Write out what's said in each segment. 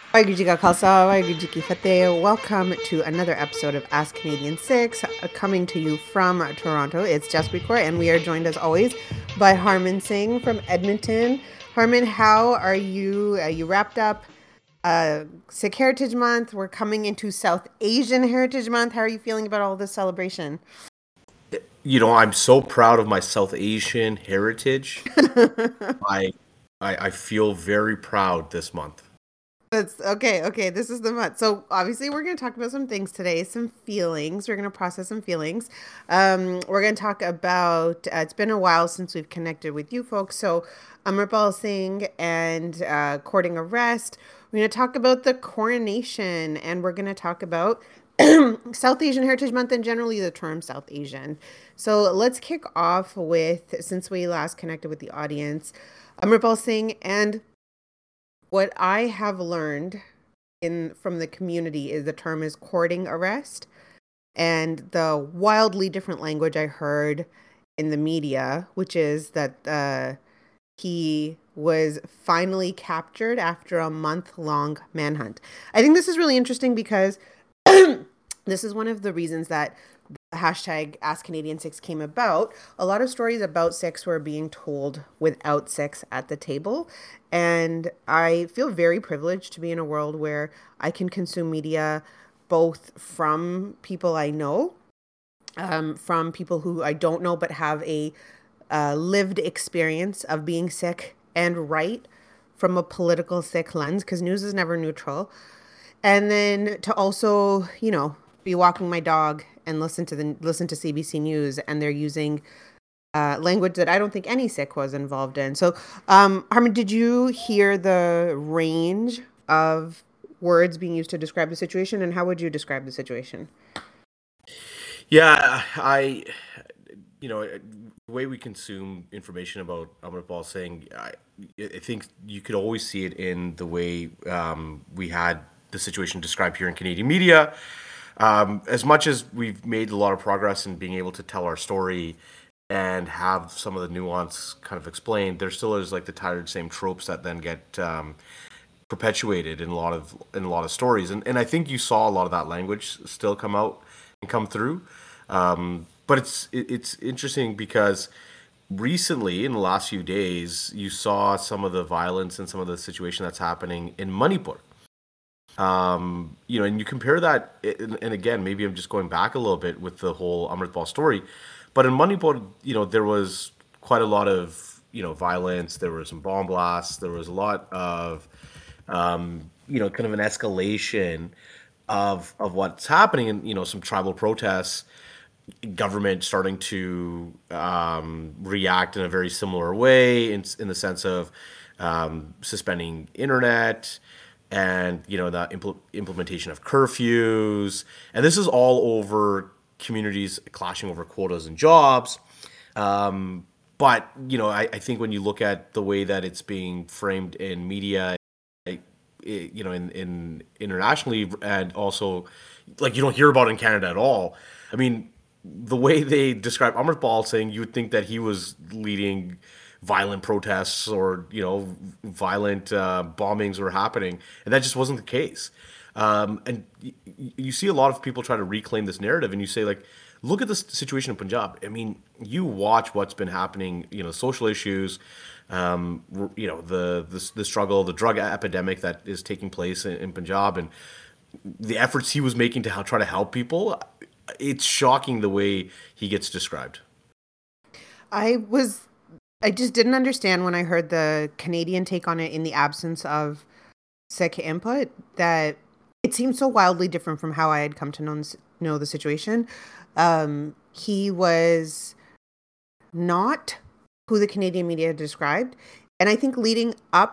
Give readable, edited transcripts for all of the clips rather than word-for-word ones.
Waheguru Ji Ka Khalsa, Waheguru Ji Ki Fateh. Welcome to another episode of Ask Canadian 6, coming to you from Toronto. It's Jaspreet Kaur, and we are joined as always by Harman Singh from Edmonton. Harman, how are you? You wrapped up Sikh Heritage Month. We're coming into South Asian Heritage Month. How are you feeling about all this celebration? I'm so proud of my South Asian heritage. I I feel very proud this month. That's okay. Okay, this is the month. So obviously, we're going to talk about some things today, some feelings. We're going to process some feelings. We're going to talk about. It's been a while since we've connected with you folks. So Amrapal Singh and courting arrest. We're going to talk about the coronation, and we're going to talk about South Asian Heritage Month and generally the term South Asian. So let's kick off with, since we last connected with the audience, Amrapal Singh, and what I have learned in from the community is the term is courting arrest, and the wildly different language I heard in the media, which is that he was finally captured after a month-long manhunt. I think this is really interesting because this is one of the reasons that the hashtag Ask Canadian Six came about. A lot of stories about Sikhs were being told without Sikhs at the table. And I feel very privileged to be in a world where I can consume media both from people I know, from people who I don't know but have a lived experience of being Sikh and write from a political Sikh lens, because news is never neutral. And then to also, be walking my dog and listen to CBC News, and they're using language that I don't think any Sikh was involved in. So, Harman, did you hear the range of words being used to describe the situation, and how would you describe the situation? Yeah, the way we consume information about Amritpal Singh, I think you could always see it in the way we had the situation described here in Canadian media. As much as we've made a lot of progress in being able to tell our story and have some of the nuance kind of explained, there still is like the tired same tropes that then get perpetuated in a lot of stories, and I think you saw a lot of that language still come out and come through. But it's interesting because recently, in the last few days, you saw some of the violence and some of the situation that's happening in Manipur. And you compare that, and again, maybe I'm just going back a little bit with the whole Amritpal story, but in Manipur, there was quite a lot of violence. There were some bomb blasts. There was a lot of kind of an escalation of what's happening, and some tribal protests, government starting to react in a very similar way in the sense of suspending internet and the implementation of curfews, and this is all over communities clashing over quotas and jobs. But I think when you look at the way that it's being framed in media, in internationally, and also like you don't hear about it in Canada at all. I mean, the way they describe Amritpal Singh, you would think that he was leading violent protests or violent bombings were happening, and that just wasn't the case. And you see a lot of people try to reclaim this narrative, and you say like, look at the situation in Punjab. I mean, you watch what's been happening. Social issues, the struggle, the drug epidemic that is taking place in Punjab, and the efforts he was making to try to help people. It's shocking the way he gets described. I was I just didn't understand when I heard the Canadian take on it in the absence of Sikh input, that it seemed so wildly different from how I had come to know the situation. He was not who the Canadian media described. And I think leading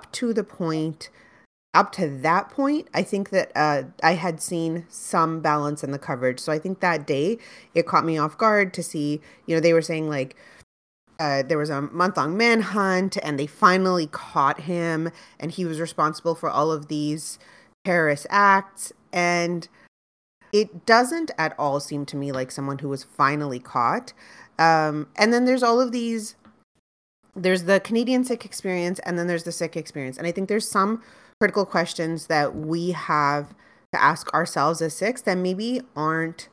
up to that point, I think that I had seen some balance in the coverage. So I think that day it caught me off guard to see, they were saying like, there was a month-long manhunt and they finally caught him and he was responsible for all of these terrorist acts. And it doesn't at all seem to me like someone who was finally caught. And then there's all of these, there's the Canadian Sikh experience and then there's the Sikh experience. And I think there's some critical questions that we have to ask ourselves as Sikhs that maybe aren't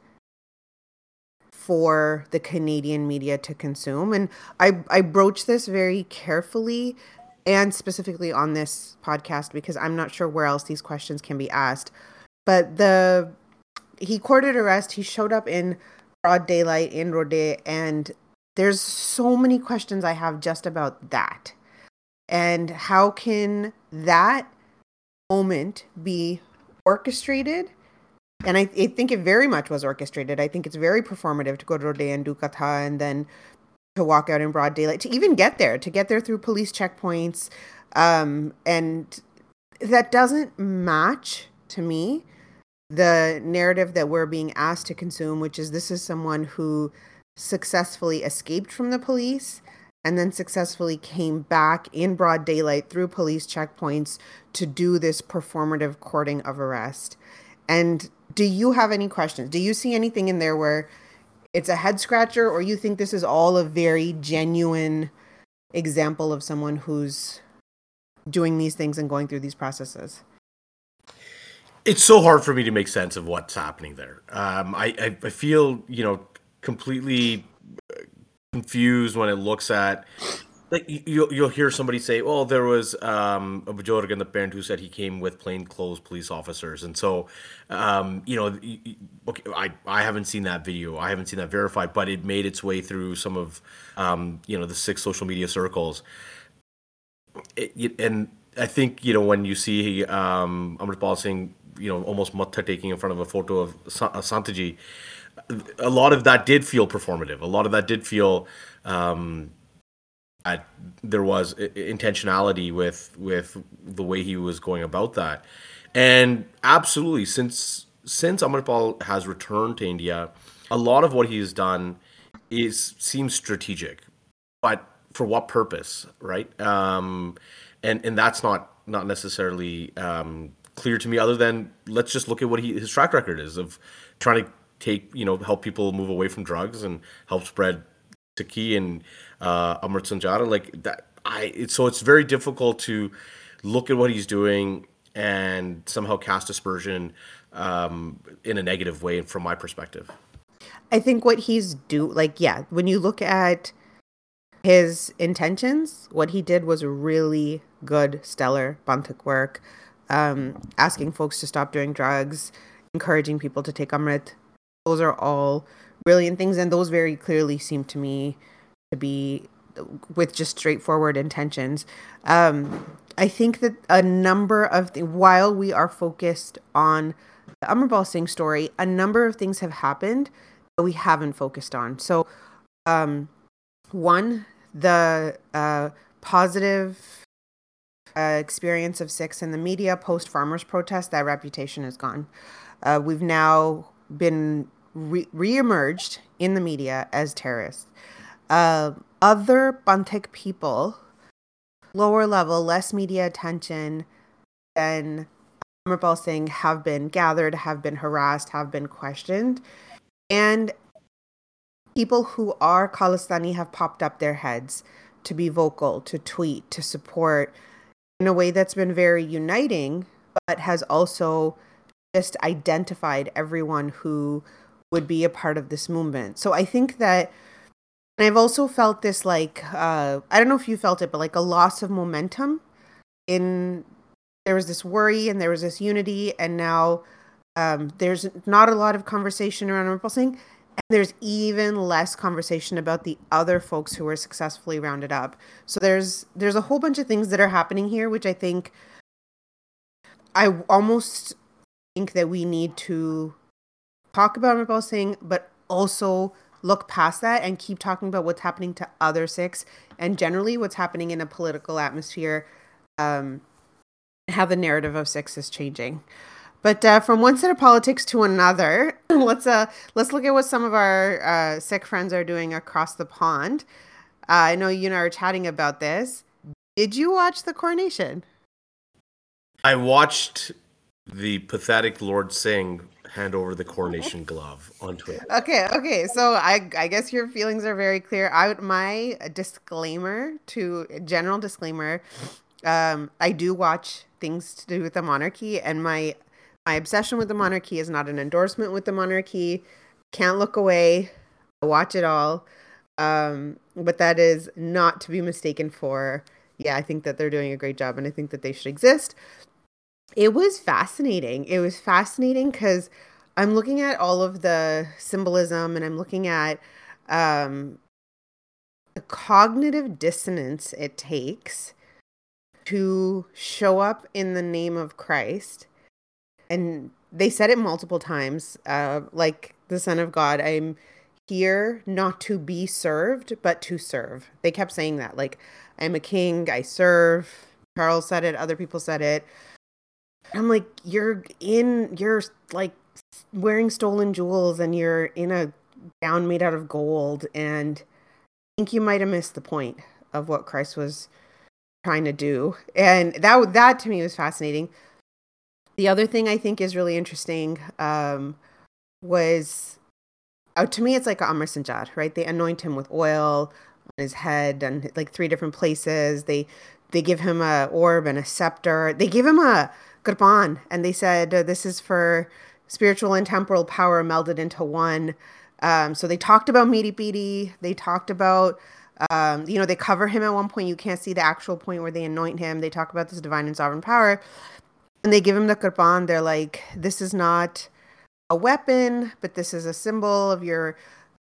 for the Canadian media to consume. And I broach this very carefully and specifically on this podcast because I'm not sure where else these questions can be asked. But he courted arrest. He showed up in broad daylight in Rode, and there's so many questions I have just about that. And how can that moment be orchestrated? And I think it very much was orchestrated. I think it's very performative to go to Rode and do katha and then to walk out in broad daylight, to even get there through police checkpoints. And that doesn't match, to me, the narrative that we're being asked to consume, which is this is someone who successfully escaped from the police and then successfully came back in broad daylight through police checkpoints to do this performative courting of arrest. And do you have any questions? Do you see anything in there where it's a head scratcher, or you think this is all a very genuine example of someone who's doing these things and going through these processes? It's so hard for me to make sense of what's happening there. I feel, completely confused when it looks at, like, you'll hear somebody say, "Oh, there was a Bajorg in the band who said he came with plainclothes police officers," and so, okay, I haven't seen that video, I haven't seen that verified, but it made its way through some of, the Sikh social media circles, and I think when you see Amritpal Singh, almost matha taking in front of a photo of Santaji, a lot of that did feel performative. A lot of that did feel there was intentionality with the way he was going about that. And absolutely, since Amritpal has returned to India, a lot of what he's done seems strategic, but for what purpose, right? And that's not necessarily clear to me, other than let's just look at what his track record is of trying to help people move away from drugs and help spread Sikhi and Amrit Sanjara, like that. So it's very difficult to look at what he's doing and somehow cast aspersion in a negative way from my perspective. I think what he's when you look at his intentions, what he did was really good, stellar Bantuk work, asking folks to stop doing drugs, encouraging people to take Amrit. Those are all brilliant things, and those very clearly seem to me to be with just straightforward intentions. I think that a number of while we are focused on the Amritpal Singh story, a number of things have happened that we haven't focused on. So, one, the positive experience of Sikhs in the media post farmers' protest, that reputation is gone. We've now been re-emerged in the media as terrorists. Other Bantuk people, lower level, less media attention than Amritpal Singh, have been gathered, have been harassed, have been questioned. And people who are Khalistani have popped up their heads to be vocal, to tweet, to support in a way that's been very uniting, but has also just identified everyone who would be a part of this movement. So I think that, and I've also felt this, I don't know if you felt it, but like a loss of momentum. There was this worry and there was this unity, and now there's not a lot of conversation around Amritpal Singh, and there's even less conversation about the other folks who were successfully rounded up. So there's a whole bunch of things that are happening here, which I think I almost think that we need to talk about Amritpal Singh, but also look past that and keep talking about what's happening to other Sikhs and generally what's happening in a political atmosphere, how the narrative of Sikhs is changing. But from one set of politics to another, let's look at what some of our Sikh friends are doing across the pond. I know you and I are chatting about this. Did you watch the coronation? I watched the pathetic Lord Singh hand over the coronation glove on Twitter. Okay. So I guess your feelings are very clear. My general disclaimer, I do watch things to do with the monarchy, and my obsession with the monarchy is not an endorsement with the monarchy. Can't look away. I watch it all. But that is not to be mistaken for. Yeah, I think that they're doing a great job, and I think that they should exist. It was fascinating. It was fascinating because I'm looking at all of the symbolism, and I'm looking at um, the cognitive dissonance it takes to show up in the name of Christ. And they said it multiple times, like the Son of God, I'm here not to be served, but to serve. They kept saying that, like, I'm a king, I serve. Charles said it, other people said it. I'm like, you're like wearing stolen jewels and you're in a gown made out of gold. And I think you might have missed the point of what Christ was trying to do. And that to me was fascinating. The other thing I think is really interesting was, to me, it's like Amr Sinjar, right? They anoint him with oil on his head and like three different places. They give him a orb and a scepter. They give him a Qurban, and they said this is for spiritual and temporal power melded into one. So they talked about Miri Piri. They talked about, they cover him at one point. You can't see the actual point where they anoint him. They talk about this divine and sovereign power. And they give him the Qurban. They're like, this is not a weapon, but this is a symbol of your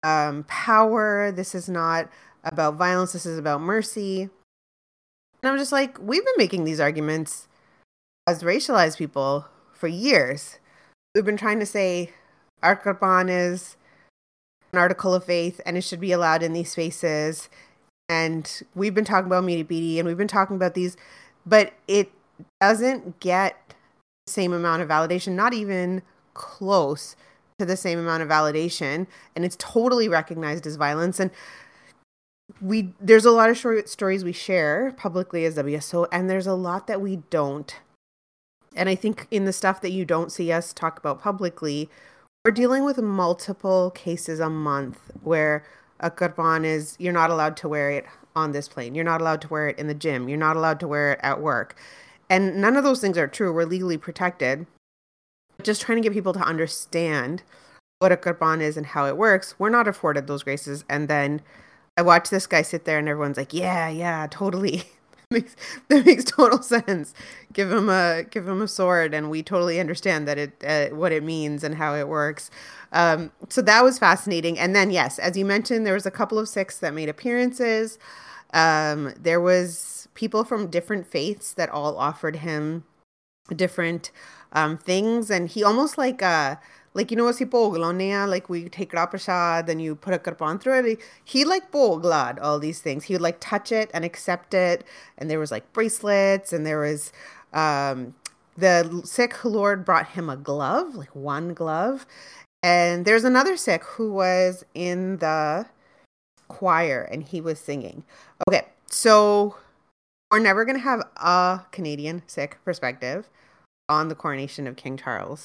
power. This is not about violence. This is about mercy. And I'm just like, we've been making these arguments as racialized people for years. We've been trying to say our Qurban is an article of faith and it should be allowed in these spaces. And we've been talking about Miri Piri and we've been talking about these, but it doesn't get the same amount of validation, not even close to the same amount of validation, and it's totally recognized as violence. And there's a lot of short stories we share publicly as WSO, and there's a lot that we don't. And I think in the stuff that you don't see us talk about publicly, we're dealing with multiple cases a month where a Qurban is, you're not allowed to wear it on this plane. You're not allowed to wear it in the gym. You're not allowed to wear it at work. And none of those things are true. We're legally protected. Just trying to get people to understand what a Qurban is and how it works. We're not afforded those graces. And then I watch this guy sit there and everyone's like, yeah, totally. that makes total sense. Give him a sword, and we totally understand that it what it means and how it works. So that was fascinating. And then, yes, as you mentioned, there was a couple of Sikhs that made appearances. There was people from different faiths that all offered him different things, and he almost like si poglonea, like we take Prasad and you put a Qurban through it. He like poglad all these things. He would like touch it and accept it. And there was like bracelets, and there was the Sikh Lord brought him a glove, like one glove. And there's another Sikh who was in the choir and he was singing. Okay, so we're never going to have a Canadian Sikh perspective on the coronation of King Charles.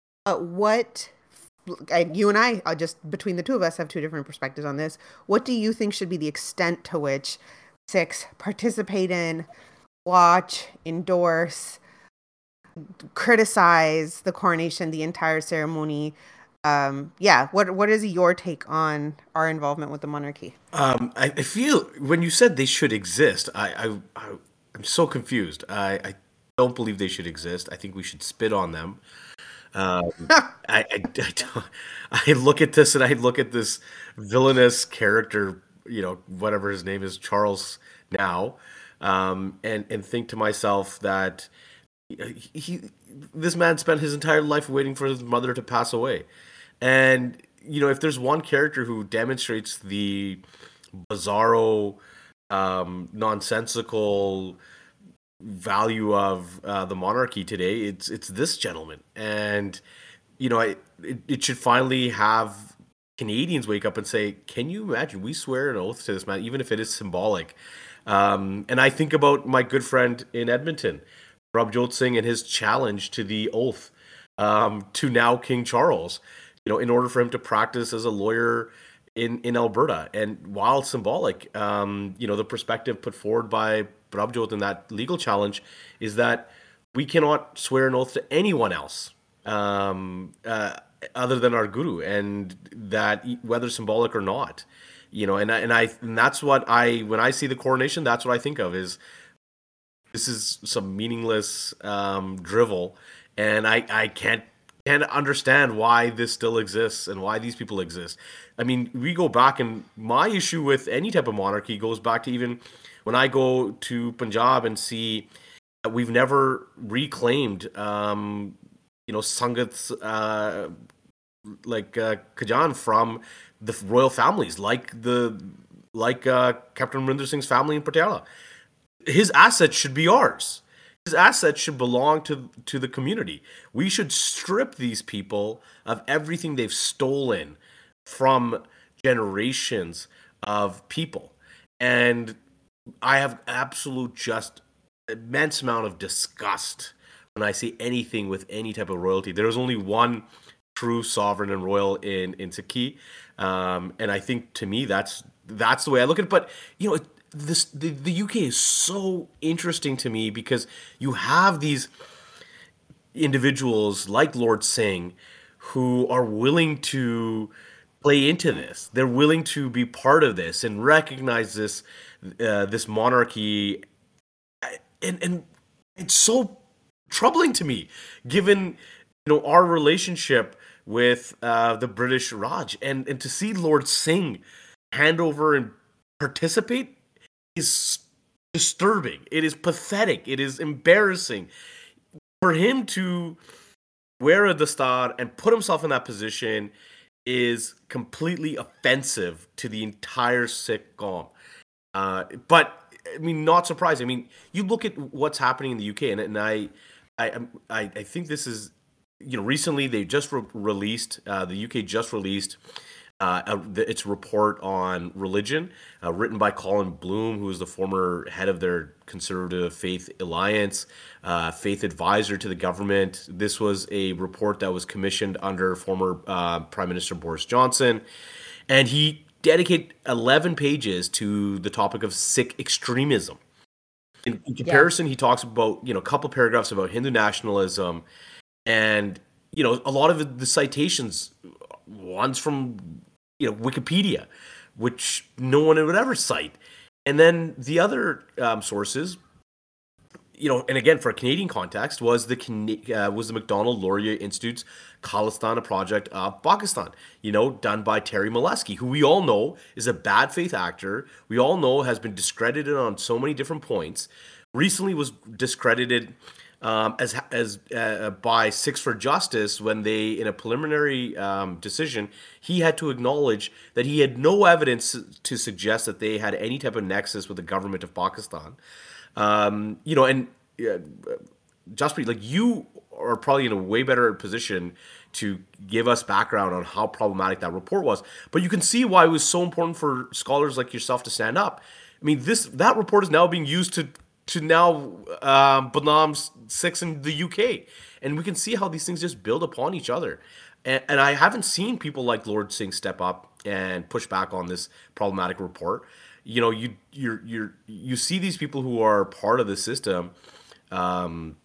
You and I, just between the two of us, have two different perspectives on this. What do you think should be the extent to which Sikhs participate in, watch, endorse, criticize the coronation, the entire ceremony? What is your take on our involvement with the monarchy? I feel when you said they should exist, I'm so confused. I don't believe they should exist. I think we should spit on them. I look at this and I look at this villainous character, whatever his name is, Charles now, and think to myself that this man spent his entire life waiting for his mother to pass away. And, if there's one character who demonstrates the bizarro, nonsensical value of the monarchy today, it's this gentleman. And, it should finally have Canadians wake up and say, can you imagine? We swear an oath to this man, even if it is symbolic. And I think about my good friend in Edmonton, Prabhjot Singh, and his challenge to the oath to now King Charles, in order for him to practice as a lawyer in Alberta. And while symbolic, the perspective put forward by Prabhjot in that legal challenge is that we cannot swear an oath to anyone else other than our guru, and that whether symbolic or not, and that's what when I see the coronation, that's what I think of is this is some meaningless drivel, and I can't understand why this still exists and why these people exist. I mean, we go back, and my issue with any type of monarchy goes back to even when I go to Punjab and see that we've never reclaimed, Sangat's Khajan from the royal families, Captain Amrinder Singh's family in Patiala. His assets should be ours. His assets should belong to the community. We should strip these people of everything they've stolen from generations of people. And I have absolute just immense amount of disgust when I see anything with any type of royalty. There is only one true sovereign and royal in Sikhi, and I think to me that's the way I look at it. But the UK is so interesting to me because you have these individuals like Lord Singh who are willing to play into this. They're willing to be part of this and recognize this monarchy, and it's so troubling to me, given our relationship with the British Raj, and to see Lord Singh hand over and participate is disturbing. It is pathetic. It is embarrassing for him to wear a dastar and put himself in that position. Is completely offensive to the entire Sikh Qawm. But I mean, not surprising. I mean, you look at what's happening in the UK, and I think this is, recently they just released, the UK just released its report on religion, written by Colin Bloom, who is the former head of their Conservative Faith Alliance, faith advisor to the government. This was a report that was commissioned under former Prime Minister Boris Johnson, and he dedicated 11 pages to the topic of Sikh extremism. In comparison, He talks about, a couple paragraphs about Hindu nationalism, and, a lot of the citations, one's from, Wikipedia, which no one would ever cite. And then the other sources, and again, for a Canadian context, was the Macdonald Laurier Institute's Khalistana Project of Pakistan, done by Terry Molesky, who we all know is a bad faith actor. We all know has been discredited on so many different points. Recently was discredited as by Sikhs for Justice when they, in a preliminary decision, he had to acknowledge that he had no evidence to suggest that they had any type of nexus with the government of Pakistan. Jaspreet, you are probably in a way better position to give us background on how problematic that report was. But you can see why it was so important for scholars like yourself to stand up. I mean, that report is now being used to now Badnaam Sikhs in the UK. And we can see how these things just build upon each other. And I haven't seen people like Lord Singh step up and push back on this problematic report. You see these people who are part of the system. I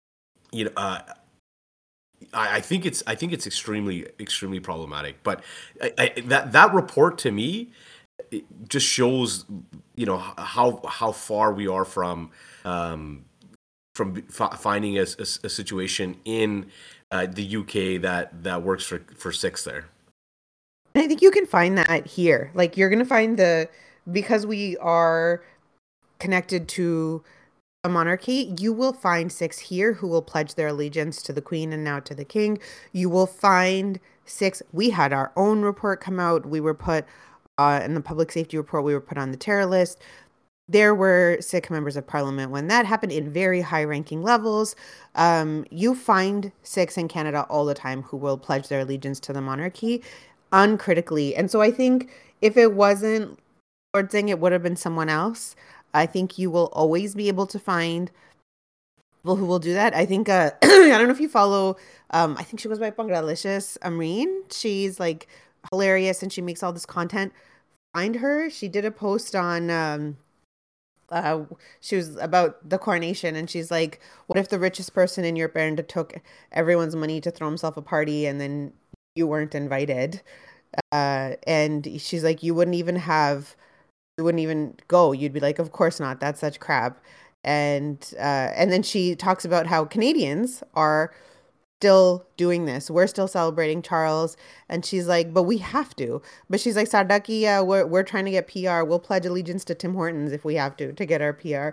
think it's extremely problematic. But that report to me, it just shows how far we are from finding a situation in the UK that works for Sikhs there. And I think you can find that here. You're going to find because we are connected to a monarchy, you will find Sikhs here who will pledge their allegiance to the Queen and now to the King. You will find Sikhs. We had our own report come out. We were put in the public safety report. We were put on the terror list. There were Sikh members of parliament when that happened in very high-ranking levels. You find Sikhs in Canada all the time who will pledge their allegiance to the monarchy uncritically. And so I think if it wasn't Lord Singh, it would have been someone else. I think you will always be able to find people who will do that. I think, I don't know if you follow, I think she goes by Bangladeshi's Amreen. She's hilarious and she makes all this content. Find her. She did a post on uh, she was about the coronation, and she's like, "What if the richest person in your band took everyone's money to throw himself a party, and then you weren't invited?" And she's like, you wouldn't even go. You'd be like, "Of course not. That's such crap." And then she talks about how Canadians are still doing this. We're still celebrating Charles. And she's like, but we have to. But she's like, Sardaki, we're trying to get PR. We'll pledge allegiance to Tim Hortons if we have to get our PR.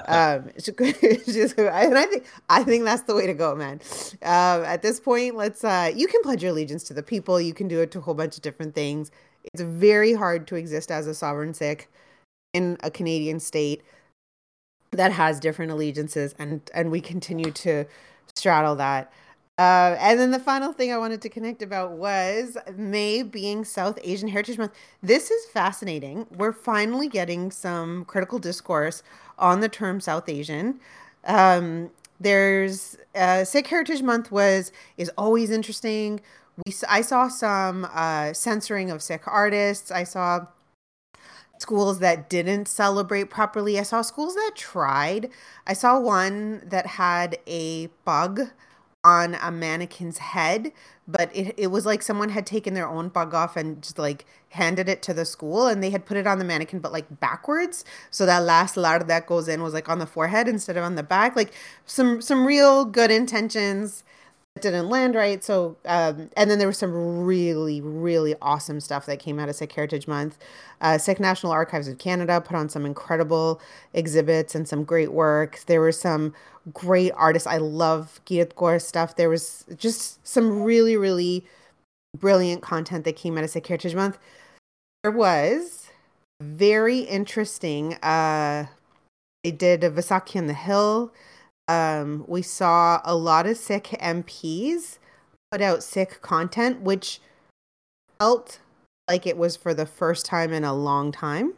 And I think that's the way to go, man. At this point, you can pledge your allegiance to the people. You can do it to a whole bunch of different things. It's very hard to exist as a sovereign Sikh in a Canadian state that has different allegiances, and we continue to straddle that. And then the final thing I wanted to connect about was May being South Asian Heritage Month. This is fascinating. We're finally getting some critical discourse on the term South Asian. There's Sikh Heritage Month is always interesting. I saw some censoring of Sikh artists. I saw schools that didn't celebrate properly. I saw schools that tried. I saw one that had a bug on a mannequin's head, but it was like someone had taken their own bug off and just like handed it to the school, and they had put it on the mannequin but like backwards, so that last lar that goes in was like on the forehead instead of on the back. Like some real good intentions didn't land right. So, and then there was some really, really awesome stuff that came out of Sikh Heritage Month. Sikh National Archives of Canada put on some incredible exhibits and some great work. There were some great artists. I love Girit Kaur stuff. There was just some really, really brilliant content that came out of Sikh Heritage Month. There was very interesting. They did a Vaisakhi on the Hill. We saw a lot of Sikh MPs put out Sikh content, which felt like it was for the first time in a long time.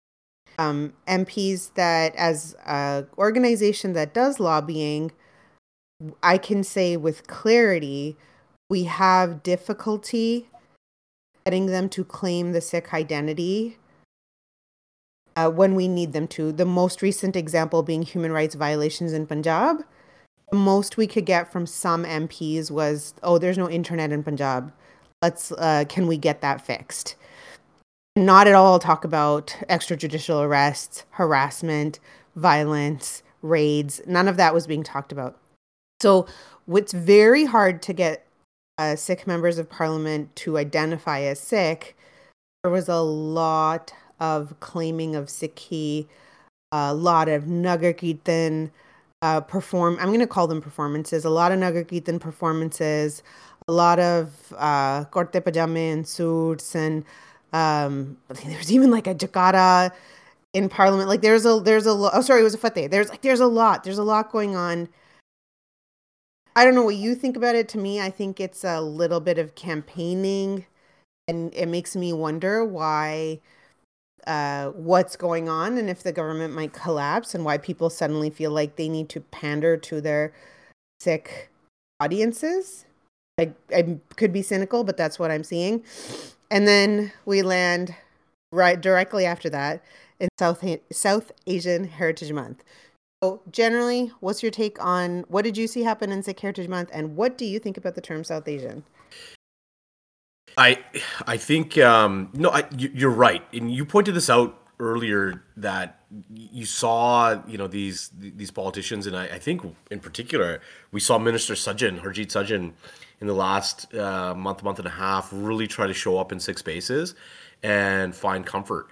MPs that, as an organization that does lobbying, I can say with clarity, we have difficulty getting them to claim the Sikh identity when we need them to. The most recent example being human rights violations in Punjab. The most we could get from some MPs was, "Oh, there's no internet in Punjab. Can we get that fixed?" Not at all talk about extrajudicial arrests, harassment, violence, raids. None of that was being talked about. So it's very hard to get Sikh members of parliament to identify as Sikh. There was a lot of claiming of Sikhi, a lot of Nagar Kirtan I'm going to call them performances, a lot of Nagar Kirtan performances, a lot of kurte pajame and suits, and there's even like a Jakarta in parliament. Like there's a oh sorry, it was a fateh. There's a lot going on. I don't know what you think about it. To me, I think it's a little bit of campaigning, and it makes me wonder why what's going on, and if the government might collapse, and why people suddenly feel like they need to pander to their Sikh audiences. I could be cynical, but that's what I'm seeing. And then we land right directly after that in South Asian Heritage Month. So generally, what's your take on what did you see happen in Sikh Heritage Month, and what do you think about the term South Asian? I think no, you're right, and you pointed this out earlier that you saw these politicians, and I think in particular we saw Minister Sajjan, Harjit Sajjan, in the last month and a half really try to show up in Sikh spaces and find comfort.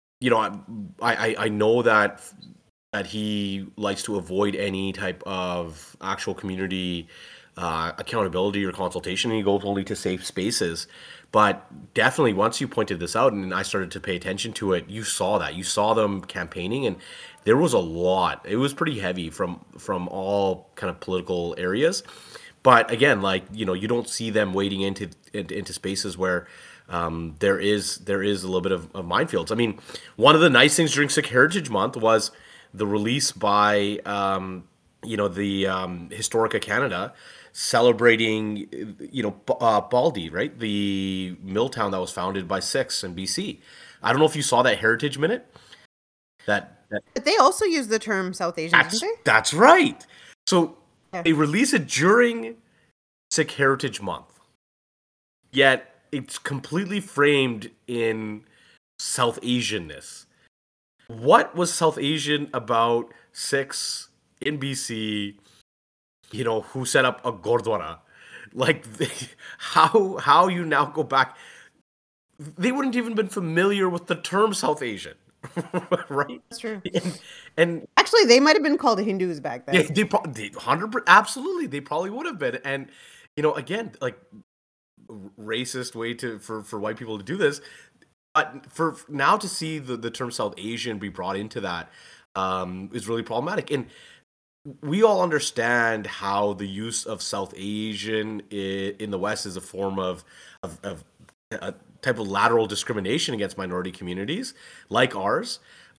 I know that he likes to avoid any type of actual community accountability or consultation, and he goes only to safe spaces. But definitely, once you pointed this out and I started to pay attention to it, you saw them campaigning, and there was a lot. It was pretty heavy from all kind of political areas. But again, you don't see them wading into spaces where there is a little bit of minefields. I mean, one of the nice things during Sikh Heritage Month was the release by the Historica Canada, celebrating, Baldy, right? The mill town that was founded by Sikhs in BC. I don't know if you saw that Heritage Minute that But they also use the term South Asian, didn't they? That's right. So Yeah. they release it during Sikh Heritage Month, yet it's completely framed in South Asianness. What was South Asian about Sikhs in BC, who set up a Gurdwara? Like, how you now go back? They wouldn't even been familiar with the term South Asian, right? That's true. And Actually, they might have been called Hindus back yeah, then. they 100 absolutely they probably would have been. And again, like, racist way for white people to do this, but for now to see the term South Asian be brought into that is really problematic. And we all understand how the use of South Asian in the West is a form of a type of lateral discrimination against minority communities like ours.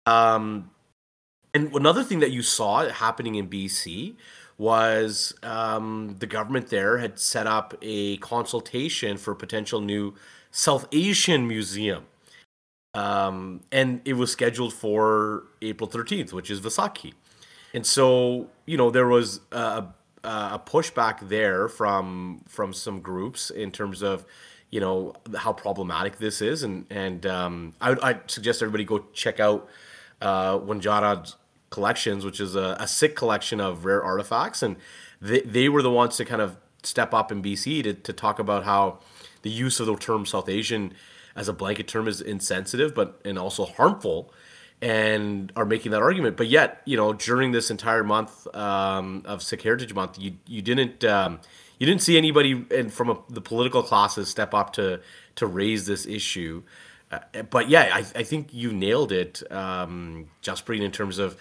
And another thing that you saw happening in BC was the government there had set up a consultation for a potential new South Asian museum. And it was scheduled for April 13th, which is Vaisakhi. And so, there was a pushback there from some groups in terms of, how problematic this is. And I'd suggest everybody go check out Wanjara's collections, which is a Sikh collection of rare artifacts. And they were the ones to kind of step up in BC to talk about how the use of the term South Asian as a blanket term is insensitive, and also harmful, and are making that argument. But yet, during this entire month of Sikh Heritage Month, you didn't see anybody from the political classes step up to raise this issue. But yeah, I think you nailed it, Jaspreet, in terms of,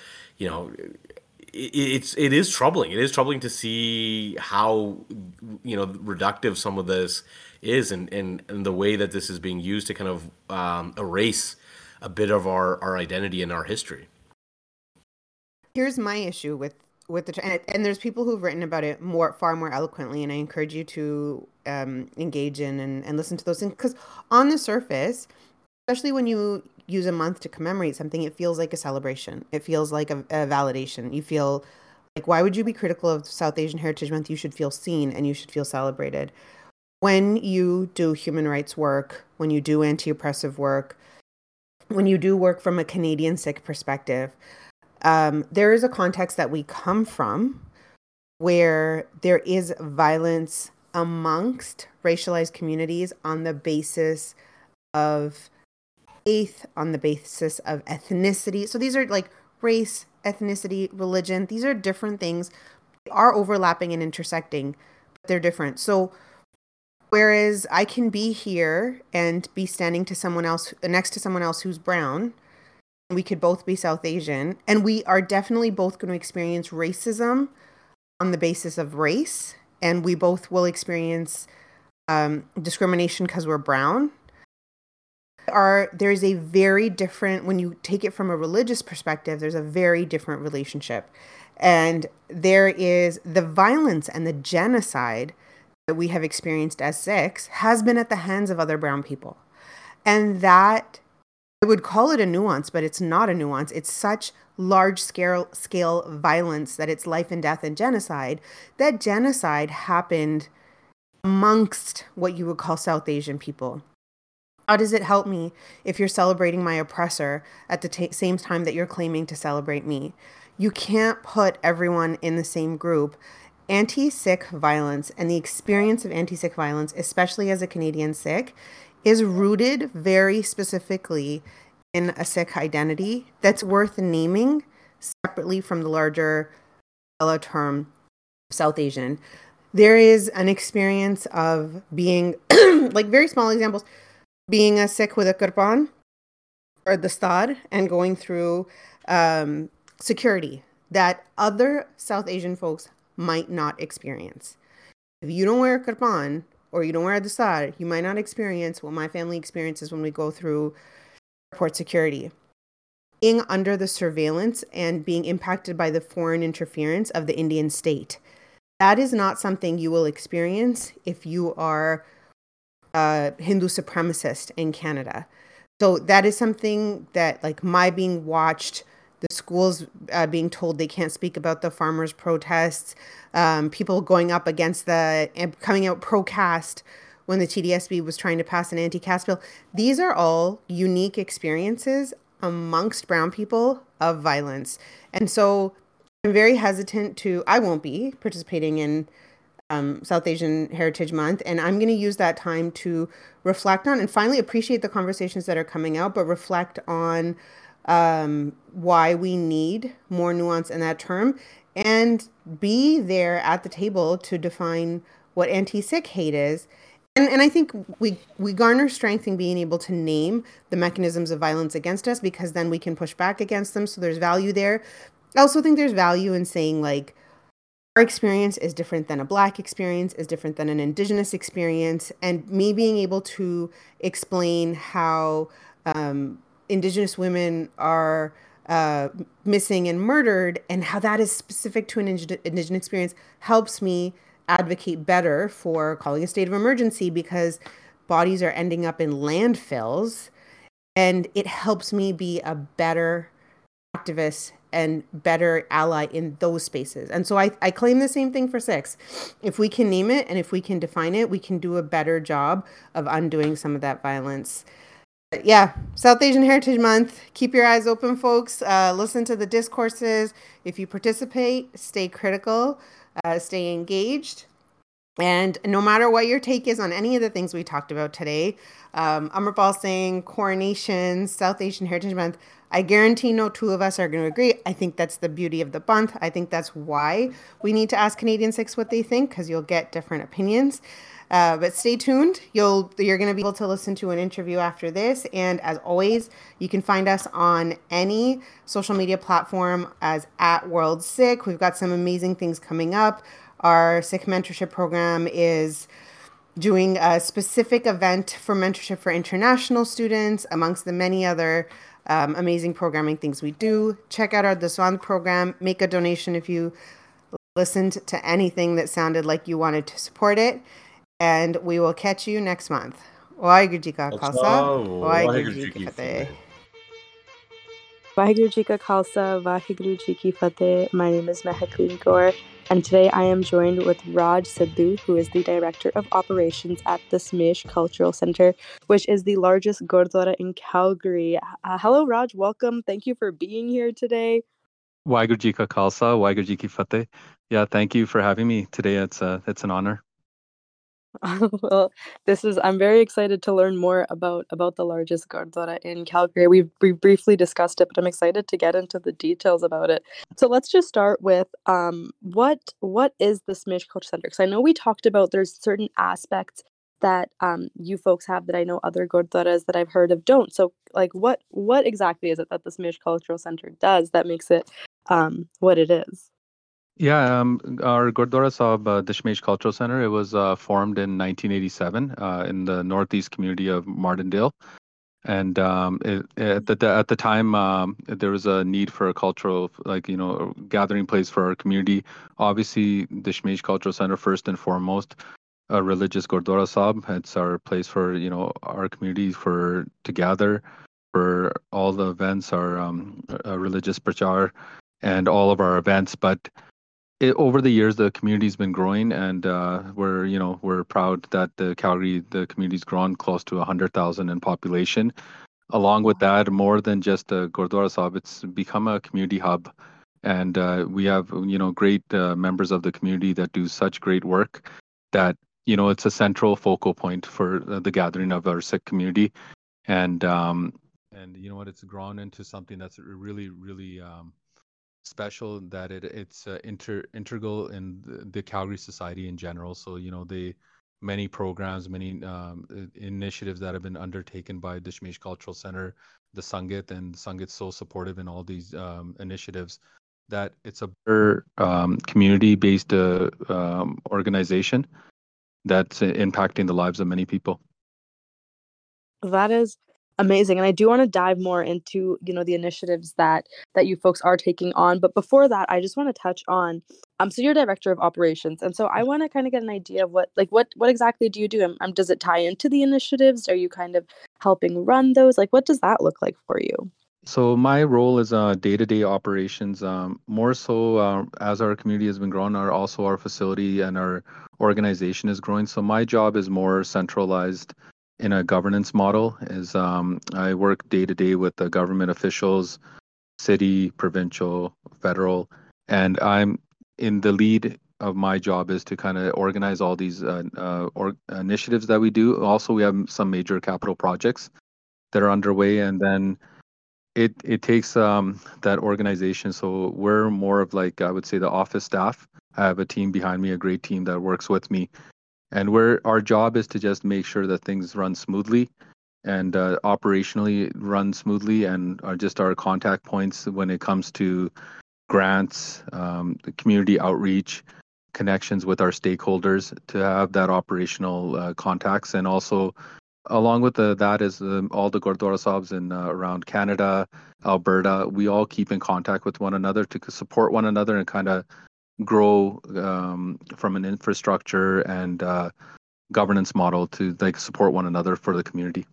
it is troubling. It is troubling to see how reductive some of this is, and the way that this is being used to kind of erase a bit of our identity and our history. Here's my issue with and there's people who've written about it far more eloquently, and I encourage you to engage in and listen to those things, because on the surface, especially when you use a month to commemorate something, it feels like a celebration. It feels like a validation. You feel like, why would you be critical of South Asian Heritage Month? You should feel seen and you should feel celebrated. When you do human rights work, when you do anti-oppressive work, when you do work from a Canadian Sikh perspective, there is a context that we come from where there is violence amongst racialized communities on the basis of faith, on the basis of ethnicity. So these are like race, ethnicity, religion. These are different things. They are overlapping and intersecting, but they're different. So whereas I can be here and be standing to someone else, next to someone else who's brown, we could both be South Asian, and we are definitely both going to experience racism on the basis of race, and we both will experience discrimination because we're brown. There's a very different, when you take it from a religious perspective, there's a very different relationship. And there is the violence and the genocide that we have experienced as Sikhs has been at the hands of other brown people. And that, I would call it a nuance, but it's not a nuance. It's such large scale violence that it's life and death and genocide. That genocide happened amongst what you would call South Asian people. How does it help me if you're celebrating my oppressor at the same time that you're claiming to celebrate me? You can't put everyone in the same group. Anti-Sikh violence and the experience of anti-Sikh violence, especially as a Canadian Sikh, is rooted very specifically in a Sikh identity that's worth naming separately from the larger term South Asian. There is an experience of being, like very small examples, being a Sikh with a kirpan or the dastar and going through security that other South Asian folks might not experience. If you don't wear a kirpan or you don't wear a dastar, you might not experience what my family experiences when we go through airport security. Being under the surveillance and being impacted by the foreign interference of the Indian state. That is not something you will experience if you are a Hindu supremacist in Canada. So that is something that, like, my being watched, the schools being told they can't speak about the farmers' protests, people going up against and coming out pro-caste when the TDSB was trying to pass an anti-caste bill. These are all unique experiences amongst brown people of violence. And so I'm very hesitant I won't be participating in South Asian Heritage Month. And I'm going to use that time to reflect on and finally appreciate the conversations that are coming out, but reflect on why we need more nuance in that term and be there at the table to define what anti-Sikh hate is. And I think we garner strength in being able to name the mechanisms of violence against us because then we can push back against them. So there's value there. I also think there's value in saying like, our experience is different than a Black experience, is different than an Indigenous experience, and me being able to explain how Indigenous women are missing and murdered and how that is specific to an Indigenous experience helps me advocate better for calling a state of emergency because bodies are ending up in landfills, and it helps me be a better activist and better ally in those spaces. And so I claim the same thing for Sikhs. If we can name it and if we can define it, we can do a better job of undoing some of that violence. But yeah, South Asian Heritage Month. Keep your eyes open, folks. Listen to the discourses. If you participate, stay critical, stay engaged. And no matter what your take is on any of the things we talked about today, Amritpal Singh, coronations, South Asian Heritage Month, I guarantee no two of us are going to agree. I think that's the beauty of the month. I think that's why we need to ask Canadian Sikhs what they think, because you'll get different opinions. But stay tuned. You're going to be able to listen to an interview after this. And as always, you can find us on any social media platform as @WorldSikh. We've got some amazing things coming up. Our Sikh mentorship program is doing a specific event for mentorship for international students, amongst the many other amazing programming things we do. Check out our Daswand program. Make a donation if you listened to anything that sounded like you wanted to support it. And we will catch you next month. Waheguru Ji Ka Khalsa, Waheguru Ji Ki Fateh. Waheguru Ji Ka Khalsa, Waheguru Ji Ki Fateh. My name is Mehak Kaur, and today I am joined with Raj Sidhu, who is the Director of Operations at the Smesh Cultural Center, which is the largest Gurdwara in Calgary. Hello, Raj. Welcome. Thank you for being here today. Waheguru Ji Ka Khalsa, Waheguru Ji Ki Fateh. Yeah, thank you for having me today. It's an honor. Well, I'm very excited to learn more about the largest Gurdwara in Calgary. We briefly discussed it, but I'm excited to get into the details about it. So let's just start with what is the Smesh Culture Center? Because I know we talked about there's certain aspects that you folks have that I know other Gurdwaras that I've heard of don't. So like what exactly is it that the Smesh Cultural Center does that makes it what it is? Yeah, our Gurdwara Sahib Dashmesh Cultural Center, it was formed in 1987 in the northeast community of Martindale. And at the time, there was a need for a cultural, gathering place for our community. Obviously, Dashmesh Cultural Center, first and foremost, a religious Gurdwara Sahib. It's our place for, our community to gather for all the events, our religious prachar and all of our events. But over the years, the community's been growing, and we're proud that the community's grown close to 100,000 in population. Along with that, more than just a Gurdwara Sahib, it's become a community hub, and we have great members of the community that do such great work that it's a central focal point for the gathering of our Sikh community, and you know what, it's grown into something that's really really special, that it's integral in the Calgary society in general. So the many programs, many initiatives that have been undertaken by Dashmesh Cultural Center, the Sangit, and Sangit's so supportive in all these initiatives, that it's a better community-based organization that's impacting the lives of many people. That is amazing, and I do want to dive more into the initiatives that you folks are taking on. But before that, I just want to touch on so you're director of operations, and so I want to kind of get an idea of what exactly do you do? Does it tie into the initiatives? Are you kind of helping run those? Like, what does that look like for you? So my role is day-to-day operations. More so as our community has been growing, our facility and our organization is growing. So my job is more centralized in a governance model. Is I work day to day with the government officials, city, provincial, federal, and I'm in the lead of my job is to kind of organize all these initiatives that we do. Also, we have some major capital projects that are underway, and then it takes that organization. So we're more of like I would say the office staff. I have a team behind me, a great team that works with me, and our job is to just make sure that things run smoothly and operationally run smoothly, and are just our contact points when it comes to grants, the community outreach, connections with our stakeholders to have that operational contacts, and also along with that is all the Gurdwara Sahibs in around Canada, Alberta. We all keep in contact with one another to support one another and kind of grow from an infrastructure and governance model to like support one another for the community.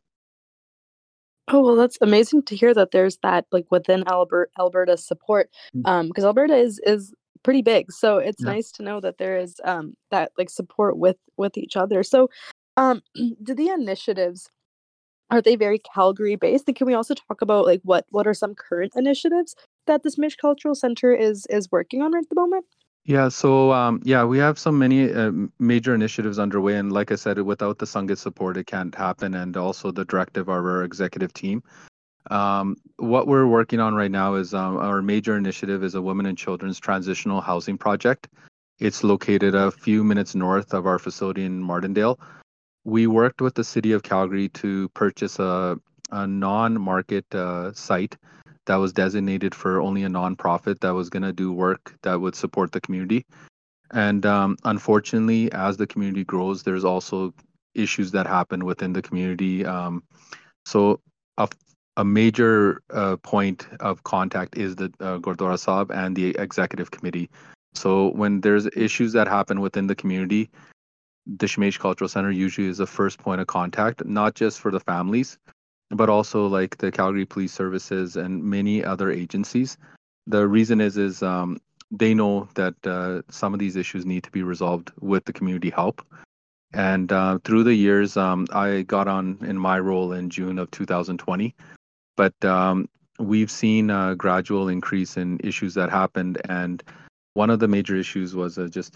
Oh, well, that's amazing to hear that there's that like within Alberta's support, because Alberta is pretty big. So it's Yeah. nice to know that there is that like support with each other. So, do the initiatives are they very Calgary based? And can we also talk about like what are some current initiatives that the Smish Cultural Center is working on right at the moment? Yeah, so yeah, we have so many major initiatives underway, and like I said, without the Sangha support, it can't happen, and also the directive of our executive team. What we're working on right now is our major initiative is a women and children's transitional housing project. It's located a few minutes north of our facility in Martindale. We worked with the city of Calgary to purchase a non-market site that was designated for only a nonprofit that was going to do work that would support the community. And unfortunately, as the community grows, there's also issues that happen within the community. So a, a major point of contact is the Gurdwara Sahib and the executive committee. So when there's issues that happen within the community, the Shemesh Cultural Center usually is the first point of contact, not just for the families, but also like the Calgary Police Services and many other agencies. The reason is they know that some of these issues need to be resolved with the community help. And through the years, I got on in my role in June of 2020, but we've seen a gradual increase in issues that happened, and one of the major issues was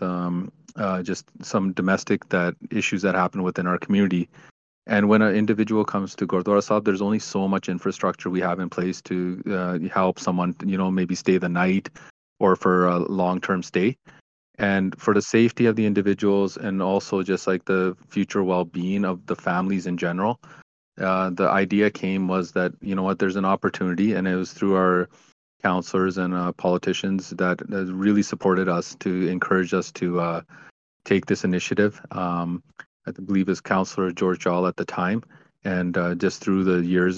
just some domestic that issues that happen within our community. And when an individual comes to Gurdwara Sahib, there's only so much infrastructure we have in place to help someone, maybe stay the night or for a long-term stay. And for the safety of the individuals and also just like the future well-being of the families in general, the idea came was that, there's an opportunity, and it was through our counselors and politicians that really supported us to encourage us to take this initiative. I believe as Councillor George Jall at the time, and just through the years,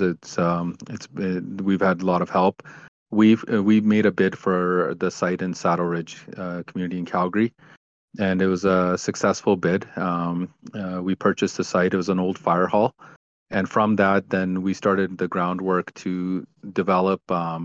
we've had a lot of help. We've made a bid for the site in Saddle Ridge community in Calgary, and it was a successful bid. We purchased the site. It was an old fire hall, and from that, then we started the groundwork to develop.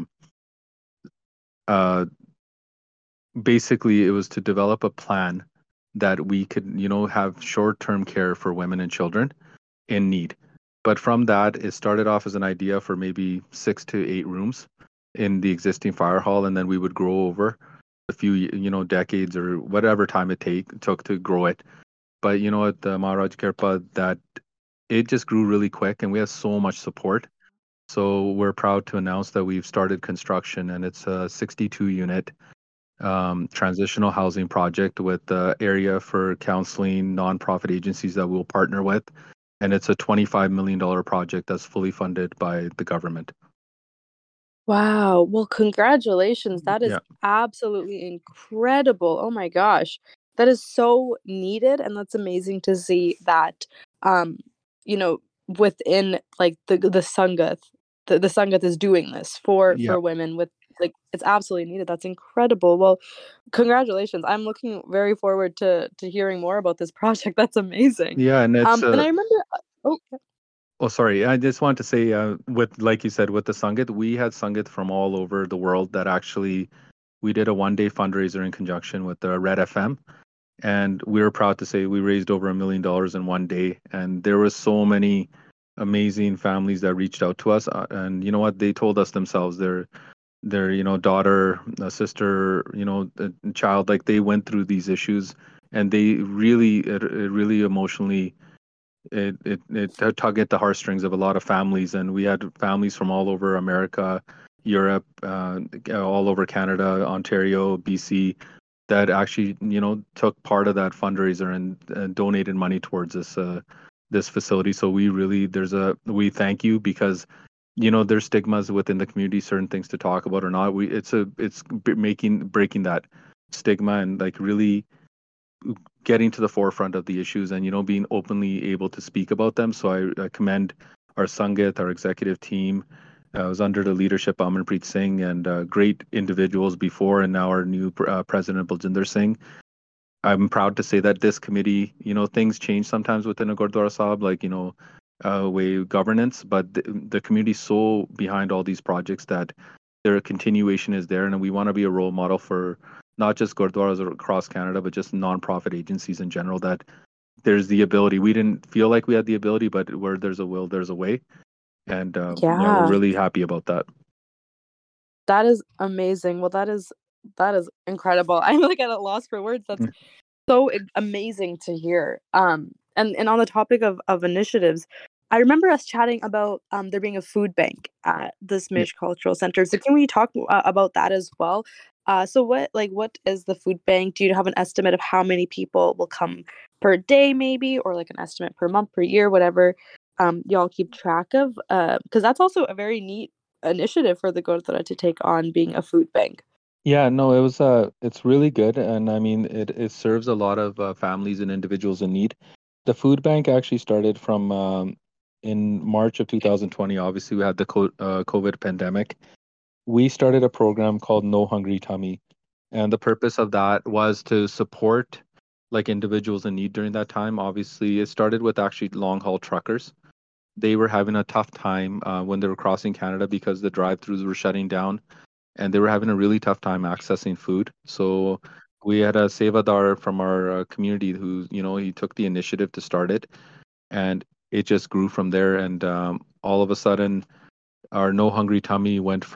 Basically, it was to develop a plan that we could, have short-term care for women and children in need. But from that, it started off as an idea for maybe 6 to 8 rooms in the existing fire hall, and then we would grow over a few, decades or whatever time it took to grow it. But at the Maharaj Kirpa, that it just grew really quick, and we have so much support. So we're proud to announce that we've started construction, and it's a 62-unit transitional housing project with the area for counseling nonprofit agencies that we'll partner with. And it's a $25 million project that's fully funded by the government. Wow. Well, congratulations. That is Yeah. absolutely incredible. Oh my gosh. That is so needed, and that's amazing to see that um you know within like the Sangath, the Sangath is doing this Yeah. for women with like it's absolutely needed. That's incredible. Well, congratulations. I'm looking very forward to hearing more about this project. That's amazing. Yeah. And it's And I remember oh Oh, sorry. I just want to say, with like you said, with the Sangat, we had Sangat from all over the world that actually we did a 1 day fundraiser in conjunction with the Red FM, and we were proud to say we raised over $1 million in 1 day. And there were so many amazing families that reached out to us, and you know what? They told us themselves their daughter, a sister, a child, like they went through these issues, and they really it really emotionally it tug at the heartstrings of a lot of families, and we had families from all over America, Europe, all over Canada, Ontario, BC, that actually took part of that fundraiser and donated money towards this facility. So we thank you, because there's stigmas within the community, certain things to talk about or not. It's breaking that stigma and like really getting to the forefront of the issues, and being openly able to speak about them. So I commend our Sangat, our executive team. I was under the leadership of Amanpreet Singh and great individuals before, and now our new president Baljinder Singh. I'm proud to say that this committee, things change sometimes within a Gurdwara Sahib, like way governance, but the community is so behind all these projects that their continuation is there, and we want to be a role model for not just Gurdwaras across Canada, but just nonprofit agencies in general. That there's the ability. We didn't feel like we had the ability, but where there's a will, there's a way, and yeah, we're Yeah, really happy about that. that is amazing. Well, that is incredible. I'm like at a loss for words. That's so amazing to hear. And on the topic of initiatives, I remember us chatting about there being a food bank at the Yeah. Smish Cultural Center. So can we talk about that as well? So what is the food bank? Do you have an estimate of how many people will come per day, maybe, or like an estimate per month, per year, whatever y'all keep track of? Because that's also a very neat initiative for the Gurdwara to take on being a food bank. Yeah, no, it's really good, and I mean it serves a lot of families and individuals in need. The food bank actually started from in March of 2020. Obviously, we had the COVID pandemic. We started a program called No Hungry Tummy, and the purpose of that was to support like individuals in need during that time. Obviously, it started with actually long haul truckers. They were having a tough time when they were crossing Canada because the drive-throughs were shutting down, and they were having a really tough time accessing food. So we had a Sevadar from our community who, he took the initiative to start it, and it just grew from there. And all of a sudden, our No Hungry Tummy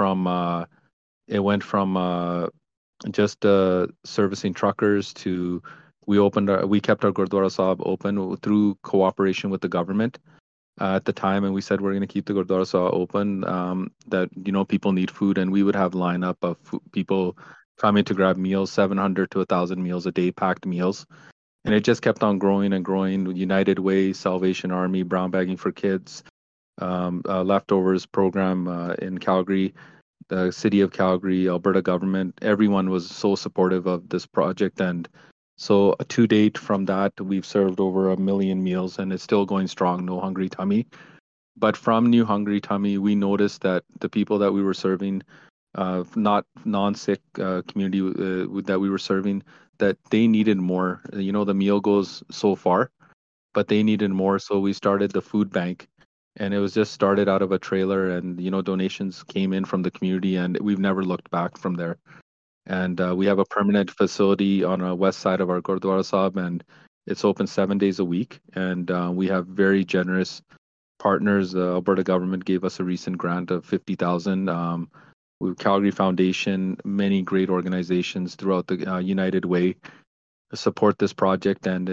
went from just servicing truckers to we kept our Gurdwara Sahib open through cooperation with the government at the time, and we said we're going to keep the Gurdwara Sahib open. That people need food, and we would have lineup of people coming to grab meals, 700 to 1,000 meals a day, packed meals, and it just kept on growing and growing. United Way, Salvation Army, Brown Bagging for Kids, Leftovers program in Calgary, the city of Calgary, Alberta government, everyone was so supportive of this project. And so to date from that, we've served over 1 million meals, and it's still going strong, No Hungry Tummy. But from New Hungry Tummy, we noticed that the people that we were serving, not non-sick community that we were serving, that they needed more. The meal goes so far, but they needed more. So we started the food bank, and it was just started out of a trailer, and donations came in from the community, and we've never looked back from there. And we have a permanent facility on the west side of our Gurdwara Sahib, and it's open 7 days a week. And we have very generous partners. The Alberta government gave us a recent grant of 50,000. Calgary Foundation, many great organizations throughout the United Way support this project, and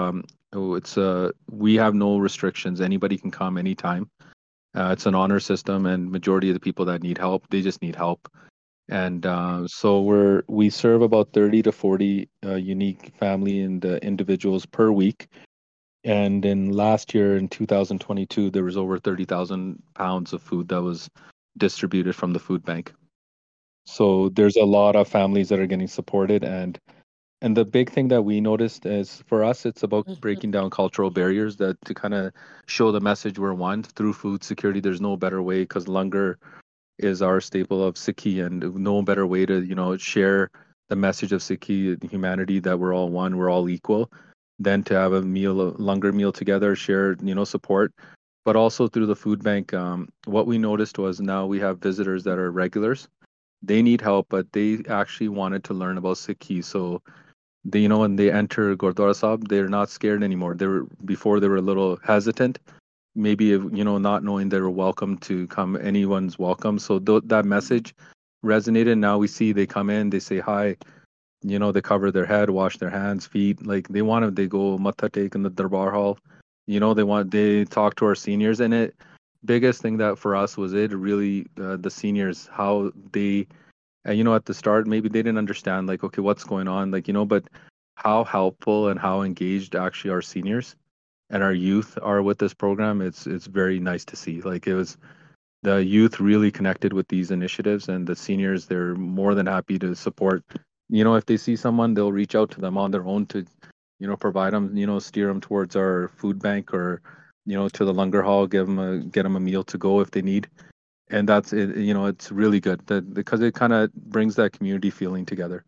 we have no restrictions. Anybody can come anytime. It's an honor system, and majority of the people that need help, they just need help. And so we serve about 30 to 40 unique family and individuals per week. And in last year, in 2022, there was over 30,000 pounds of food that was distributed from the food bank. So there's a lot of families that are getting supported, and the big thing that we noticed is for us, it's about Mhm. breaking down cultural barriers, that to kind of show the message we're one through food security. There's no better way, because langar is our staple of Sikhi, and no better way to share the message of Sikhi humanity, that we're all one, we're all equal, than to have a langar meal together, share support. but also through the food bank. What we noticed was now we have visitors that are regulars. They need help, but they actually wanted to learn about Sikhi. So they, when they enter Gurdwara Sahib, they're not scared anymore. Before they were a little hesitant, maybe not knowing they were welcome to come. Anyone's welcome. So that message resonated. Now we see they come in, they say hi. They cover their head, wash their hands, feet. Like they go matha take in the Darbar Hall. They talk to our seniors, and it biggest thing that for us was it really the seniors, how they at the start maybe they didn't understand, like, okay, what's going on, like, but how helpful and how engaged actually our seniors and our youth are with this program. It's very nice to see. Like, it was the youth really connected with these initiatives, and the seniors, they're more than happy to support. If they see someone, they'll reach out to them on their own to provide them, steer them towards our food bank, or to the Langar Hall, get them a meal to go if they need. And that's it. It's really good because it kind of brings that community feeling together.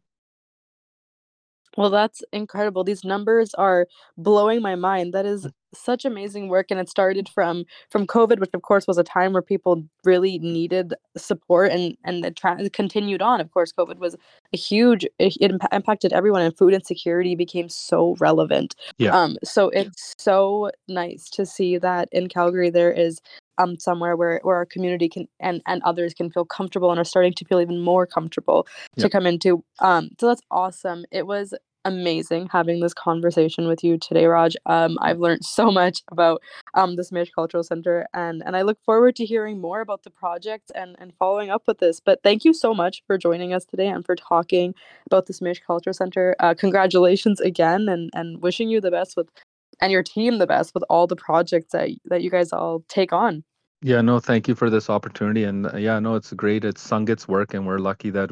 Well, that's incredible. These numbers are blowing my mind. That is such amazing work, and it started from COVID, which of course was a time where people really needed support, and it continued on. Of course, COVID was a huge. It impacted everyone, and food insecurity became so relevant. Yeah. So it's so nice to see that in Calgary there is somewhere where our community can and others can feel comfortable and are starting to feel even more comfortable to come into. So that's awesome. It was amazing having this conversation with you today, Raj. I've learned so much about the Samish Cultural Center, and I look forward to hearing more about the project and following up with this. But thank you so much for joining us today and for talking about the Samish Cultural Center. Congratulations again, and wishing you the best and your team the best with all the projects that you guys all take on. Yeah, no, thank you for this opportunity. And yeah, no, it's great. It's Sangit's work, and we're lucky that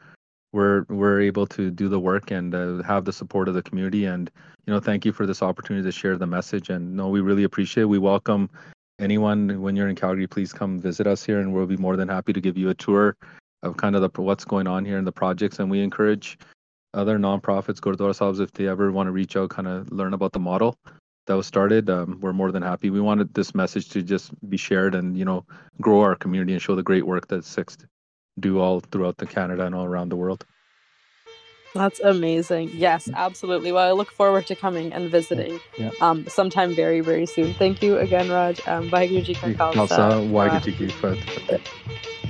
we're able to do the work and have the support of the community. And thank you for this opportunity to share the message. And no, we really appreciate it. We welcome anyone. When you're in Calgary, please come visit us here, and we'll be more than happy to give you a tour of kind of what's going on here in the projects. And we encourage other nonprofits, Gurdwara Sahibs, if they ever want to reach out, kind of learn about the model that was started. We're more than happy. We wanted this message to just be shared and grow our community and show the great work that Sikhs do all throughout the Canada and all around the world. That's amazing. Yes, absolutely. Well, I look forward to coming and visiting sometime very, very soon. Thank you again, Raj. Waheguru Ji Ka Khalsa. Waheguru Ji Ki Fateh.